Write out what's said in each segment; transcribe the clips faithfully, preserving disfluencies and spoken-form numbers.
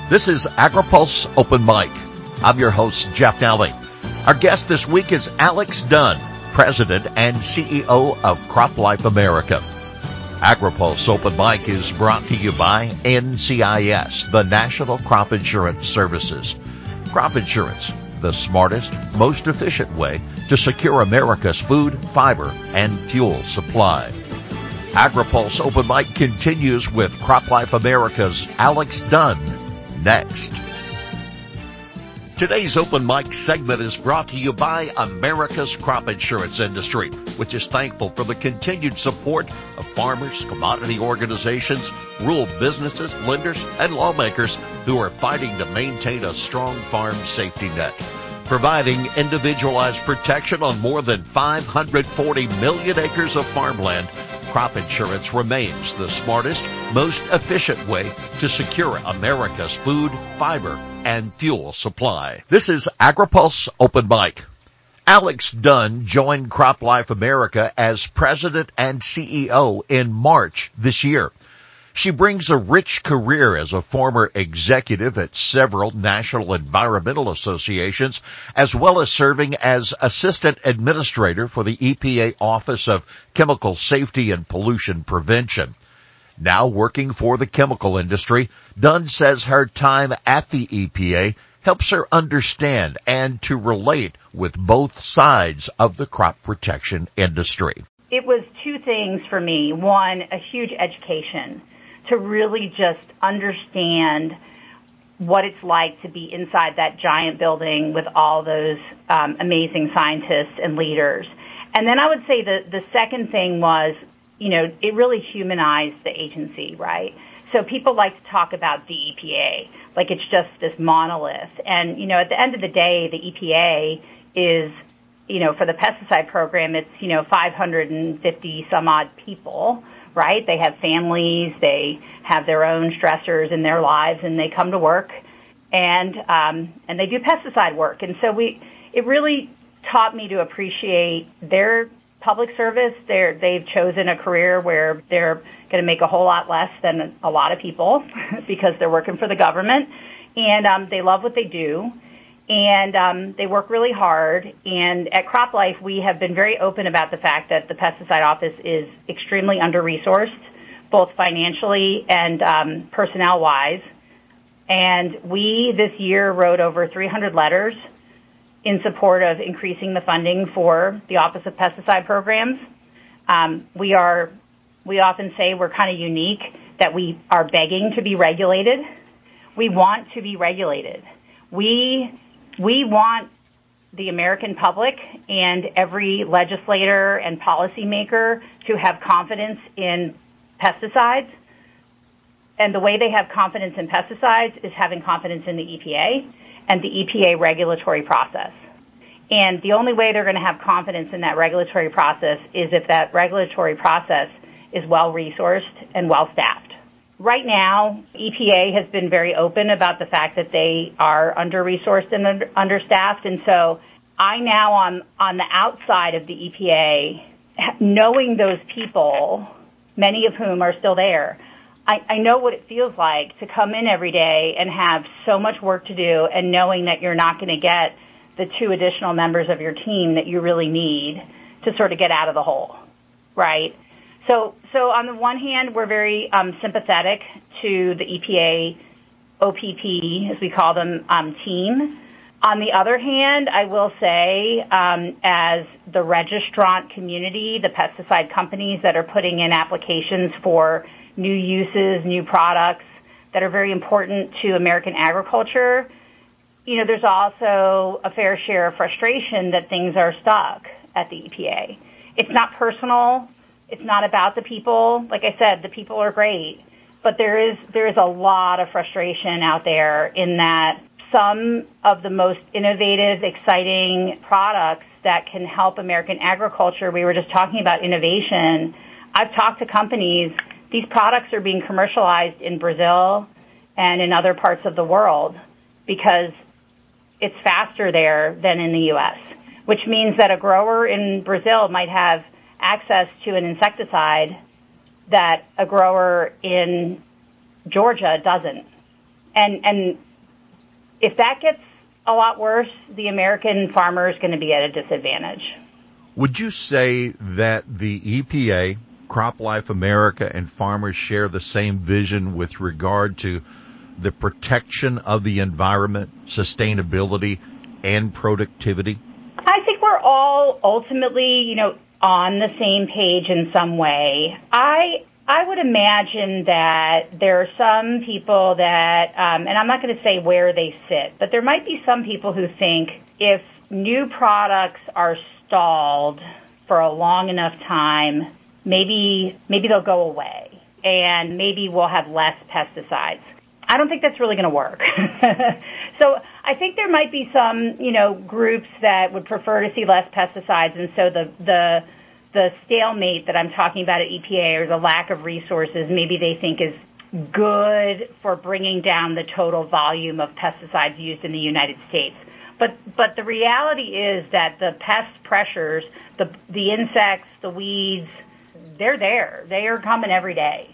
This is AgriPulse Open Mic. I'm your host, Jeff Nally. Our guest this week is Alex Dunn, President and C E O of CropLife America. AgriPulse Open Mic is brought to you by N C I S, the National Crop Insurance Services. Crop insurance, the smartest, most efficient way to secure America's food, fiber, and fuel supply. AgriPulse Open Mic continues with CropLife America's Alex Dunn next. Today's Open Mic segment is brought to you by America's crop insurance industry, which is thankful for the continued support of farmers, commodity organizations, rural businesses, lenders, and lawmakers who are fighting to maintain a strong farm safety net. Providing individualized protection on more than five hundred forty million acres of farmland, crop insurance remains the smartest, most efficient way to secure America's food, fiber, and fuel supply. This is AgriPulse Open Mic. Alex Dunn joined CropLife America as President and C E O in March this year. She brings a rich career as a former executive at several national environmental associations, as well as serving as Assistant Administrator for the E P A Office of Chemical Safety and Pollution Prevention. Now working for the chemical industry, Dunn says her time at the E P A helps her understand and to relate with both sides of the crop protection industry. It was two things for me. One, a huge education to really just understand what it's like to be inside that giant building with all those um, amazing scientists and leaders. And then I would say the, the second thing was, you know, it really humanized the agency, right? So people like to talk about the E P A like it's just this monolith. And, you know, at the end of the day, the E P A is, you know, for the pesticide program, it's, you know, five hundred fifty some odd people, right? They have families, they have their own stressors in their lives, and they come to work and um, and they do pesticide work. And so we, it really taught me to appreciate their public service. They're, they've chosen a career where they're going to make a whole lot less than a lot of people because they're working for the government, and um, they love what they do. And um, they work really hard. And at CropLife, we have been very open about the fact that the pesticide office is extremely under-resourced, both financially and um, personnel-wise. And we, this year, wrote over three hundred letters in support of increasing the funding for the Office of Pesticide Programs. Um, we are, we often say we're kind of unique, that we are begging to be regulated. We want to be regulated. We We want the American public and every legislator and policymaker to have confidence in pesticides. And the way they have confidence in pesticides is having confidence in the E P A and the E P A regulatory process. And the only way they're going to have confidence in that regulatory process is if that regulatory process is well-resourced and well-staffed. Right now, E P A has been very open about the fact that they are under-resourced and under- understaffed, and so I now, on, on the outside of the E P A, knowing those people, many of whom are still there, I, I know what it feels like to come in every day and have so much work to do, and knowing that you're not going to get the two additional members of your team that you really need to sort of get out of the hole, right? So, so on the one hand, we're very um, sympathetic to the E P A O P P, as we call them, um, team. On the other hand, I will say, um, as the registrant community, the pesticide companies that are putting in applications for new uses, new products that are very important to American agriculture, you know, there's also a fair share of frustration that things are stuck at the E P A. It's not personal. It's not about the people. Like I said, the people are great, but there is there is a lot of frustration out there in that some of the most innovative, exciting products that can help American agriculture, we were just talking about innovation. I've talked to companies, these products are being commercialized in Brazil and in other parts of the world because it's faster there than in the U S, which means that a grower in Brazil might have access to an insecticide that a grower in Georgia doesn't. And, and if that gets a lot worse, the American farmer is going to be at a disadvantage. Would you say that the E P A, CropLife America, and farmers share the same vision with regard to the protection of the environment, sustainability, and productivity? I think we're all ultimately, you know, on the same page in some way. I I would imagine that there are some people that, um, and I'm not going to say where they sit, but there might be some people who think if new products are stalled for a long enough time, maybe maybe they'll go away, and maybe we'll have less pesticides. I don't think that's really going to work. So I think there might be some, you know, groups that would prefer to see less pesticides, and so the the the stalemate that I'm talking about at E P A, or the lack of resources, maybe they think is good for bringing down the total volume of pesticides used in the United States. But but the reality is that the pest pressures, the the insects, the weeds, they're there. They are coming every day.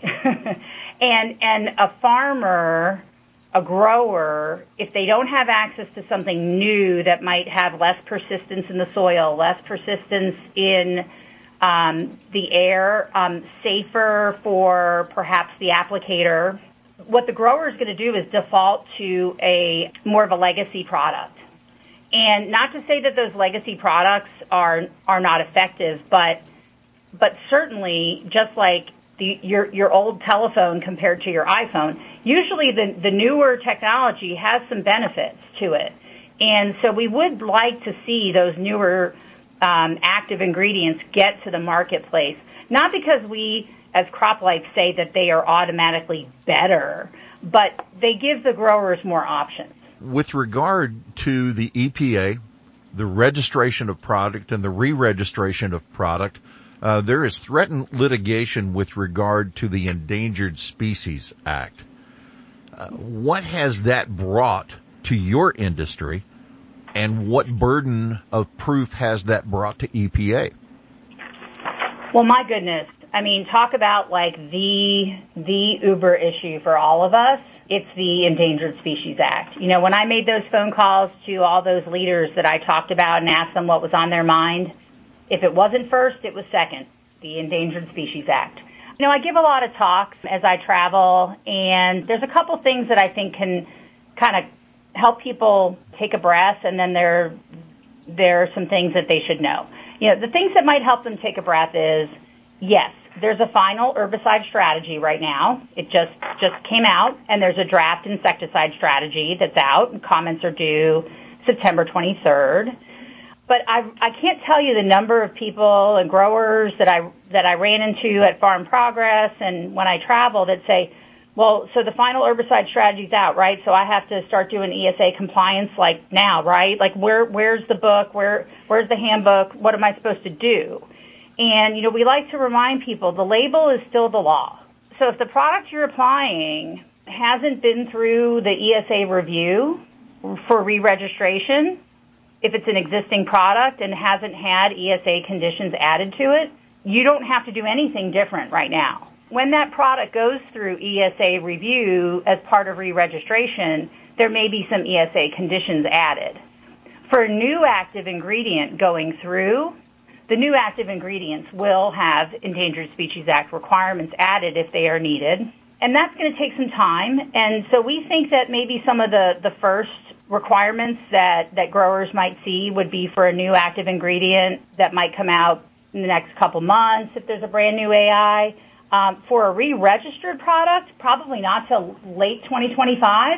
and and a farmer, a grower, if they don't have access to something new that might have less persistence in the soil, less persistence in um, the air, um, safer for perhaps the applicator, what the grower is going to do is default to a more of a legacy product. And not to say that those legacy products are are not effective, but but certainly, just like the, your your old telephone compared to your iPhone, usually the, the newer technology has some benefits to it. And so we would like to see those newer um, active ingredients get to the marketplace, not because we, as CropLife, say that they are automatically better, but they give the growers more options. With regard to the E P A, the registration of product and the re-registration of product, Uh, there is threatened litigation with regard to the Endangered Species Act. Uh, what has that brought to your industry, and what burden of proof has that brought to E P A? Well, my goodness. I mean, talk about like the the Uber issue for all of us. It's the Endangered Species Act. You know, when I made those phone calls to all those leaders that I talked about and asked them what was on their mind, if it wasn't first, it was second, the Endangered Species Act. You know, I give a lot of talks as I travel, and there's a couple things that I think can kind of help people take a breath, and then there, there are some things that they should know. You know, the things that might help them take a breath is, yes, there's a final herbicide strategy right now. It just, just came out, and there's a draft insecticide strategy that's out, and comments are due September twenty-third. But I, I can't tell you the number of people and growers that I that I ran into at Farm Progress and when I travel that say, well, so the final herbicide strategy's out, right? So I have to start doing E S A compliance like now, right? Like where where's the book? Where where's the handbook? What am I supposed to do? And, you know, we like to remind people the label is still the law. So if the product you're applying hasn't been through the E S A review for re-registration, if it's an existing product and hasn't had E S A conditions added to it, you don't have to do anything different right now. When that product goes through E S A review as part of re-registration, there may be some E S A conditions added. For a new active ingredient going through, the new active ingredients will have Endangered Species Act requirements added if they are needed. And that's going to take some time. And so we think that maybe some of the, the first requirements that, that growers might see would be for a new active ingredient that might come out in the next couple months if there's a brand new A I. Um, for a re-registered product, probably not till late twenty twenty-five.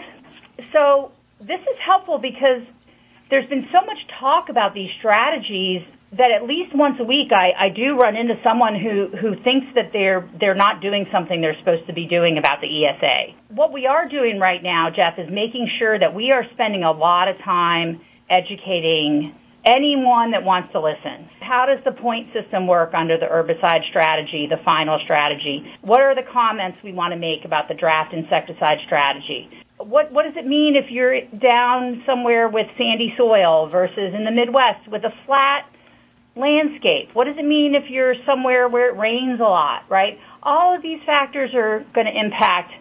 So this is helpful because there's been so much talk about these strategies that at least once a week I, I do run into someone who, who thinks that they're they're not doing something they're supposed to be doing about the E S A. What we are doing right now, Jeff, is making sure that we are spending a lot of time educating anyone that wants to listen. How does the point system work under the herbicide strategy, the final strategy? What are the comments we want to make about the draft insecticide strategy? What what does it mean if you're down somewhere with sandy soil versus in the Midwest with a flat landscape? What does it mean if you're somewhere where it rains a lot, right? All of these factors are going to impact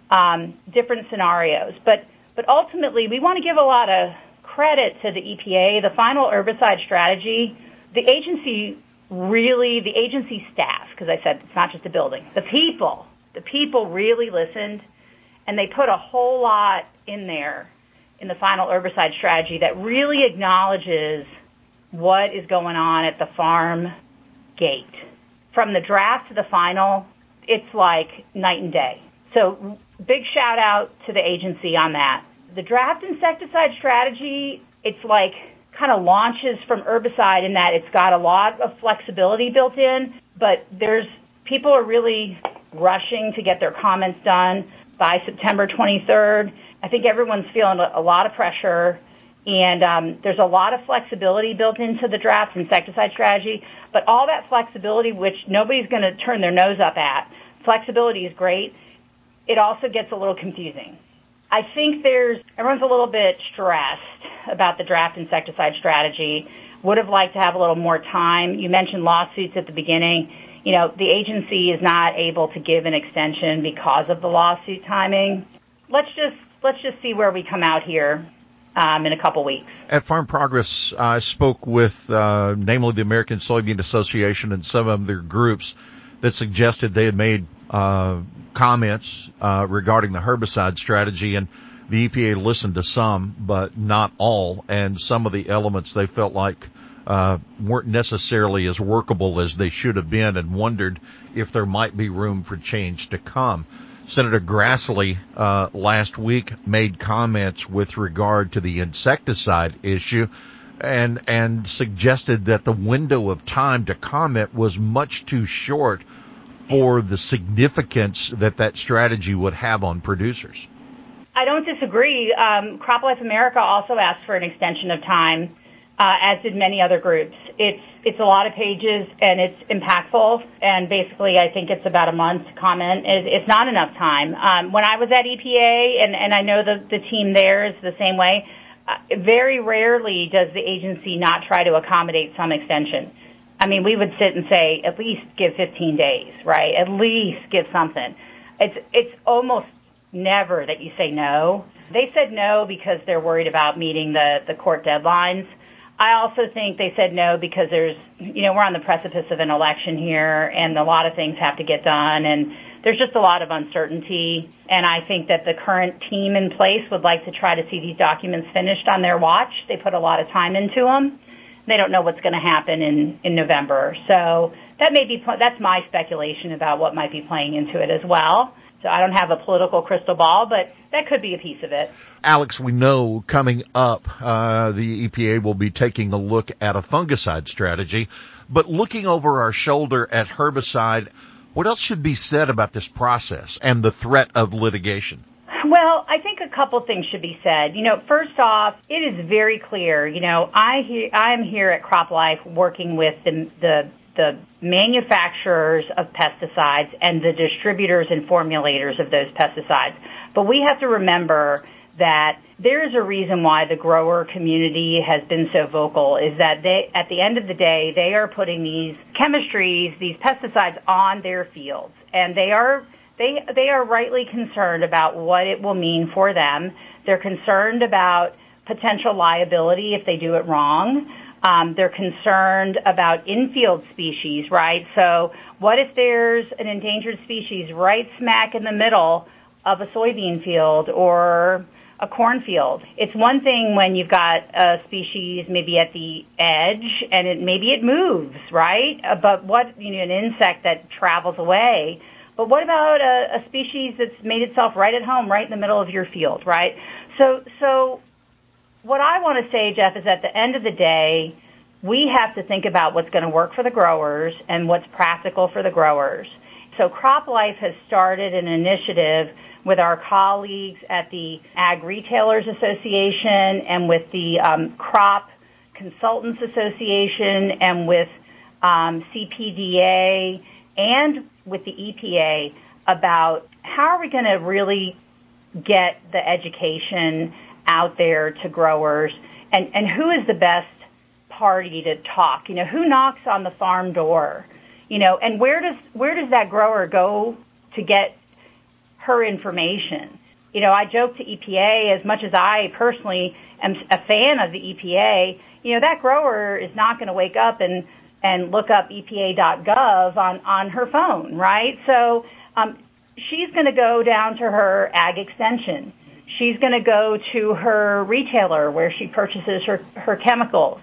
um, different scenarios. But but ultimately, we want to give a lot of credit to the E P A, the final herbicide strategy. The agency really, the agency staff, because I said it's not just the building, the people, the people really listened, and they put a whole lot in there in the final herbicide strategy that really acknowledges what is going on at the farm gate. From the draft to the final, it's like night and day. So big shout out to the agency on that. The draft insecticide strategy, it's like kind of launches from herbicide in that it's got a lot of flexibility built in, but there's people are really rushing to get their comments done by September twenty-third. I think everyone's feeling a lot of pressure, and um, there's a lot of flexibility built into the draft insecticide strategy, but all that flexibility, which nobody's going to turn their nose up at, flexibility is great. It also gets a little confusing. I think there's, everyone's a little bit stressed about the draft insecticide strategy, would have liked to have a little more time. You mentioned lawsuits at the beginning. You know, the agency is not able to give an extension because of the lawsuit timing. Let's just, let's just see where we come out here um, in a couple weeks. At Farm Progress, I spoke with, uh, namely the American Soybean Association and some of their groups that suggested they had made uh, comments uh, regarding the herbicide strategy, and the E P A listened to some, but not all, and some of the elements they felt like uh, weren't necessarily as workable as they should have been, and wondered if there might be room for change to come. Senator Grassley uh, last week made comments with regard to the insecticide issue, and and suggested that the window of time to comment was much too short for the significance that that strategy would have on producers. I don't disagree. Um, CropLife America also asked for an extension of time, uh, as did many other groups. It's it's a lot of pages, and it's impactful, and basically I think it's about a month to comment. It, it's not enough time. Um, when I was at E P A, and, and I know the, the team there is the same way, uh, very rarely does the agency not try to accommodate some extension. I mean, we would sit and say, at least give fifteen days, right? At least give something. It's it's almost never that you say no. They said no because they're worried about meeting the, the court deadlines. I also think they said no because there's, you know, we're on the precipice of an election here, and a lot of things have to get done, and there's just a lot of uncertainty. And I think that the current team in place would like to try to see these documents finished on their watch. They put a lot of time into them. They don't know what's going to happen in, in November. So that may be, that's my speculation about what might be playing into it as well. So I don't have a political crystal ball, but that could be a piece of it. Alex, we know coming up, uh, the E P A will be taking a look at a fungicide strategy, but looking over our shoulder at herbicide, what else should be said about this process and the threat of litigation? Well, I think a couple things should be said. You know, first off, it is very clear. You know, I he, I'm here at CropLife working with the, the the manufacturers of pesticides and the distributors and formulators of those pesticides. But we have to remember that there is a reason why the grower community has been so vocal, is that they, at the end of the day, they are putting these chemistries, these pesticides on their fields, and they are They they are rightly concerned about what it will mean for them. They're concerned about potential liability if they do it wrong. Um, they're concerned about infield species, right? So what if there's an endangered species right smack in the middle of a soybean field or a cornfield? It's one thing when you've got a species maybe at the edge and it maybe it moves, right? But what, you know, an insect that travels away. But what about a, a species that's made itself right at home, right in the middle of your field, right? So, so what I want to say, Jeff, is at the end of the day, we have to think about what's going to work for the growers and what's practical for the growers. So CropLife has started an initiative with our colleagues at the Ag Retailers Association and with the um, Crop Consultants Association and with um, C P D A and with the E P A about how are we going to really get the education out there to growers, and, and who is the best party to talk? You know, who knocks on the farm door? You know, and where does where does that grower go to get her information. You know, I joke to E P A, as much as I personally am a fan of the E P A, you know, that grower is not going to wake up and, and look up E P A dot gov on, on her phone, right? So um, she's going to go down to her ag extension. She's going to go to her retailer where she purchases her, her chemicals.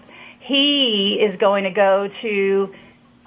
He is going to go to,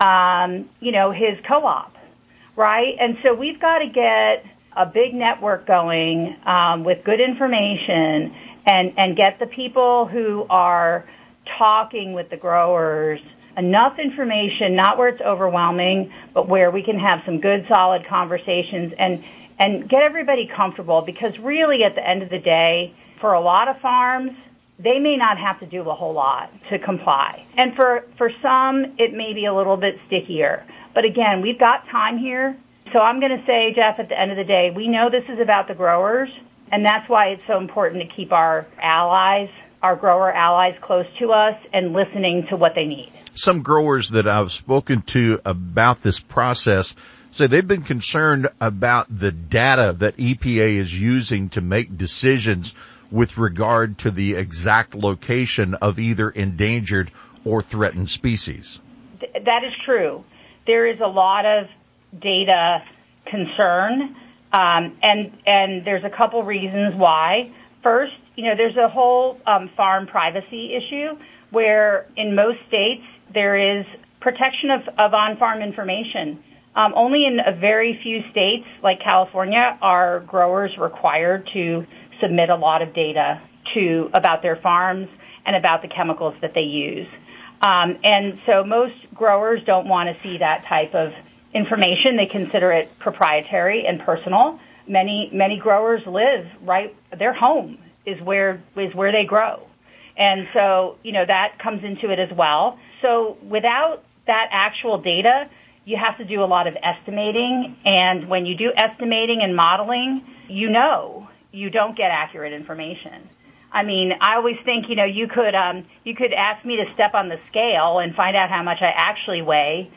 um, you know, his co-op, right? And so we've got to get a big network going um, with good information and, and get the people who are talking with the growers enough information, not where it's overwhelming, but where we can have some good, solid conversations and, and get everybody comfortable, because really at the end of the day, for a lot of farms, they may not have to do a whole lot to comply. And for, for some, it may be a little bit stickier. But again, we've got time here. So I'm going to say, Jeff, at the end of the day, we know this is about the growers, and that's why it's so important to keep our allies, our grower allies, close to us and listening to what they need. Some growers that I've spoken to about this process say they've been concerned about the data that E P A is using to make decisions with regard to the exact location of either endangered or threatened species. Th- that is true. There is a lot of data concern, um, and and there's a couple reasons why. First, you know, there's a whole um, farm privacy issue where in most states there is protection of, of on-farm information. Um, only in a very few states, like California, are growers required to submit a lot of data to about their farms and about the chemicals that they use. Um, and so most growers don't want to see that type of information. They consider it proprietary and personal. Many many growers live right, their home is where is where they grow. And so, you know, that comes into it as well. So without that actual data, you have to do a lot of estimating. And when you do estimating and modeling, you know you don't get accurate information. I mean, I always think, you know, you could um, you could ask me to step on the scale and find out how much I actually weigh,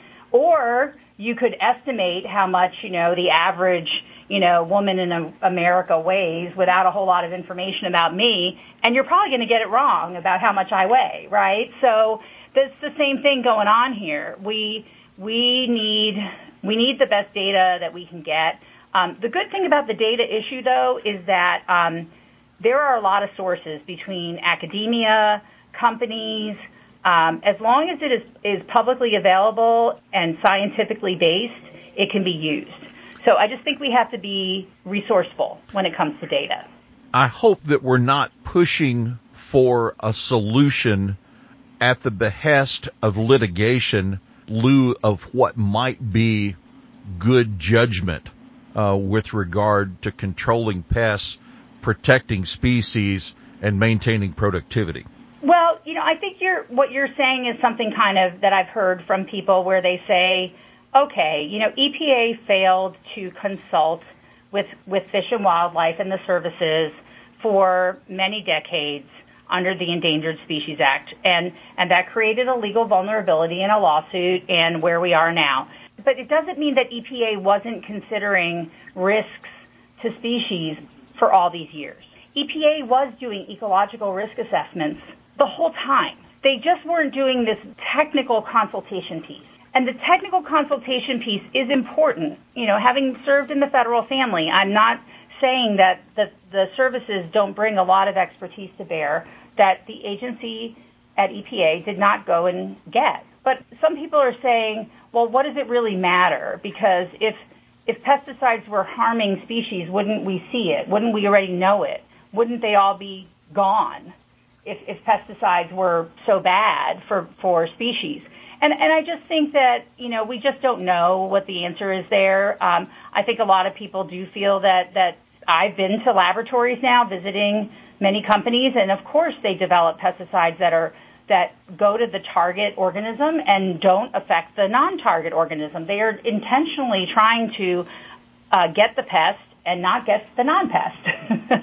or you could estimate how much, you know, the average, you know, woman in America weighs without a whole lot of information about me, and you're probably going to get it wrong about how much I weigh, right? So that's the same thing going on here. We we need we need the best data that we can get. Um, the good thing about the data issue, though, is that um, there are a lot of sources between academia, companies. Um, as long as it is, is publicly available and scientifically based, it can be used. So I just think we have to be resourceful when it comes to data. I hope that we're not pushing for a solution at the behest of litigation, lieu of what might be good judgment uh, with regard to controlling pests, protecting species, and maintaining productivity. Well, you know, I think you're, what you're saying is something kind of that I've heard from people where they say, okay, you know, E P A failed to consult with, with Fish and Wildlife and the services for many decades under the Endangered Species Act, and, and that created a legal vulnerability in a lawsuit and where we are now. But it doesn't mean that E P A wasn't considering risks to species for all these years. E P A was doing ecological risk assessments the whole time. They just weren't doing this technical consultation piece. And the technical consultation piece is important. You know, having served in the federal family, I'm not saying that the, the services don't bring a lot of expertise to bear that the agency at E P A did not go and get. But some people are saying, well, what does it really matter? Because if if pesticides were harming species, wouldn't we see it? Wouldn't we already know it? Wouldn't they all be gone if, if pesticides were so bad for, for species? And, and I just think that, you know, we just don't know what the answer is there. Um, I think a lot of people do feel that, that I've been to laboratories now visiting many companies, and of course they develop pesticides that are that go to the target organism and don't affect the non-target organism. They are intentionally trying to uh, get the pest and not get the non-pest.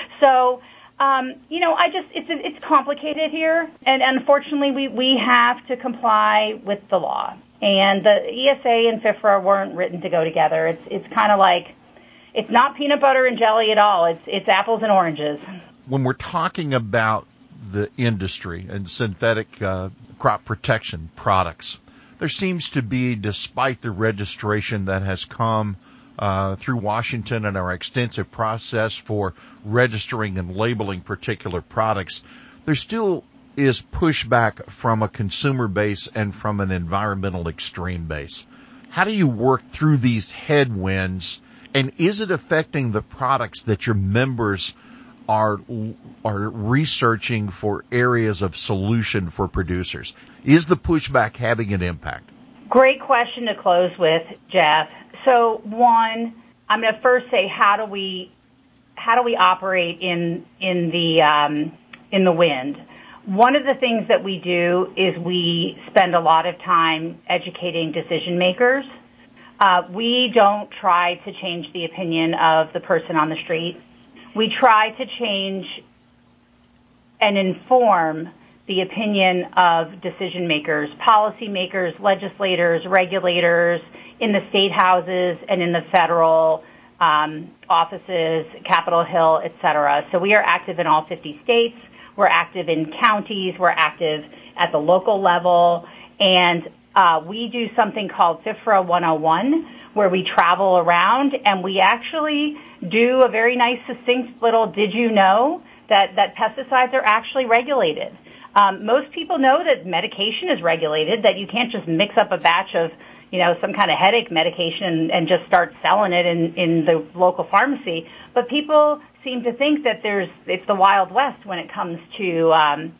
So, um, you know, I just, it's it's complicated here, and unfortunately we, we have to comply with the law. And the E S A and F I F R A weren't written to go together. It's it's kind of like, it's not peanut butter and jelly at all. It's it's apples and oranges. When we're talking about the industry and synthetic uh, crop protection products, there seems to be, despite the registration that has come uh, through Washington and our extensive process for registering and labeling particular products, there still is pushback from a consumer base and from an environmental extreme base. How do you work through these headwinds, and is it affecting the products that your members are are researching for areas of solution for producers? Is the pushback having an impact? Great question to close with, Jeff. So one, I'm going to first say, how do we how do we operate in in the um, in the wind? One of the things that we do is we spend a lot of time educating decision makers. Uh, we don't try to change the opinion of the person on the street. We try to change and inform the opinion of decision makers, policy makers, legislators, regulators in the state houses and in the federal um, offices, Capitol Hill, et cetera. So we are active in all fifty states. We're active in counties. We're active at the local level. And uh, we do something called FIFRA one oh one, where we travel around and we actually do a very nice, succinct little did you know that, that pesticides are actually regulated. Um, most people know that medication is regulated, that you can't just mix up a batch of, you know, some kind of headache medication and, and just start selling it in, in the local pharmacy. But people seem to think that there's it's the Wild West when it comes to um,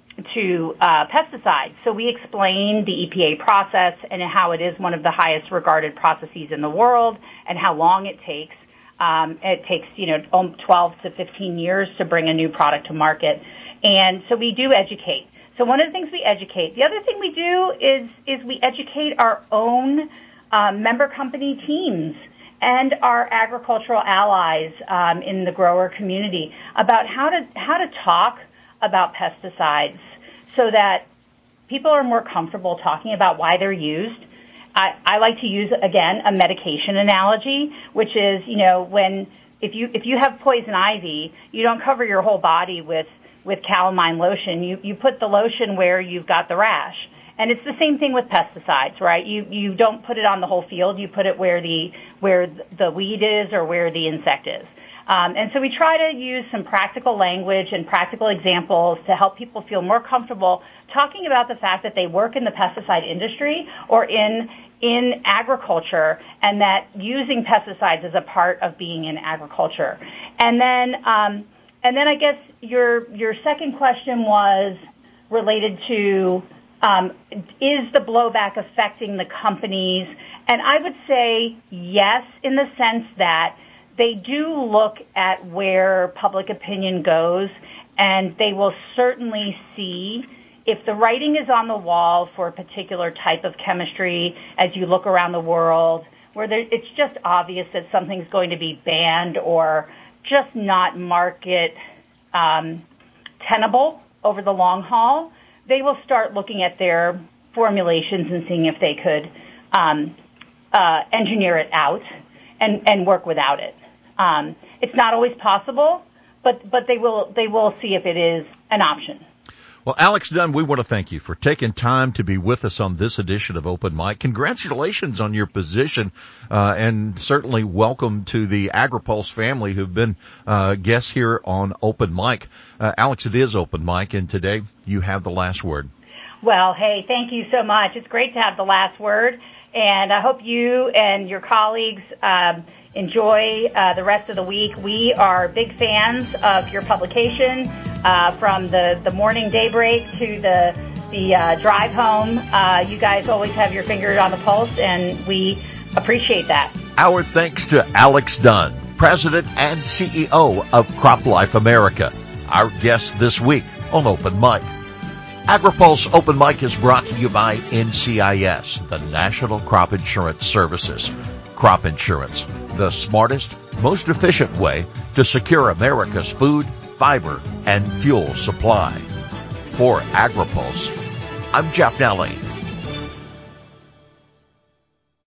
to uh, pesticides. So we explain the E P A process and how it is one of the highest regarded processes in the world and how long it takes. Um, it takes, you know, twelve to fifteen years to bring a new product to market. And so we do educate. So one of the things we educate. The other thing we do is is we educate our own um, member company teams and our agricultural allies um, in the grower community about how to how to talk about pesticides so that people are more comfortable talking about why they're used. I, I like to use, again, a medication analogy, which is, you know, when if you if you have poison ivy, you don't cover your whole body with with calamine lotion. You you put the lotion where you've got the rash. And it's the same thing with pesticides, right? You you don't put it on the whole field. You put it where the where the weed is or where the insect is. Um, and so we try to use some practical language and practical examples to help people feel more comfortable talking about the fact that they work in the pesticide industry or in in agriculture, and that using pesticides is a part of being in agriculture. And then um, and then I guess your your second question was related to Um, is the blowback affecting the companies? And I would say yes, in the sense that they do look at where public opinion goes, and they will certainly see if the writing is on the wall for a particular type of chemistry as you look around the world, where there, it's just obvious that something's going to be banned or just not market um, tenable over the long haul. They will start looking at their formulations and seeing if they could um, uh, engineer it out and, and work without it. Um, it's not always possible, but but they will they will see if it is an option. Well, Alex Dunn, we want to thank you for taking time to be with us on this edition of Open Mic. Congratulations on your position, uh, and certainly welcome to the AgriPulse family who've been uh, guests here on Open Mic. Uh, Alex, it is Open Mic, and today you have the last word. Well, hey, thank you so much. It's great to have the last word, and I hope you and your colleagues um, enjoy uh, the rest of the week. We are big fans of your publication. Uh, from the, the morning daybreak to the the uh, drive home, uh, you guys always have your finger on the pulse, and we appreciate that. Our thanks to Alex Dunn, President and C E O of CropLife America, our guest this week on Open Mic. AgriPulse Open Mic is brought to you by N C I S, the National Crop Insurance Services. Crop insurance, the smartest, most efficient way to secure America's food, fiber, and fuel supply. For AgriPulse, I'm Jeff Nally.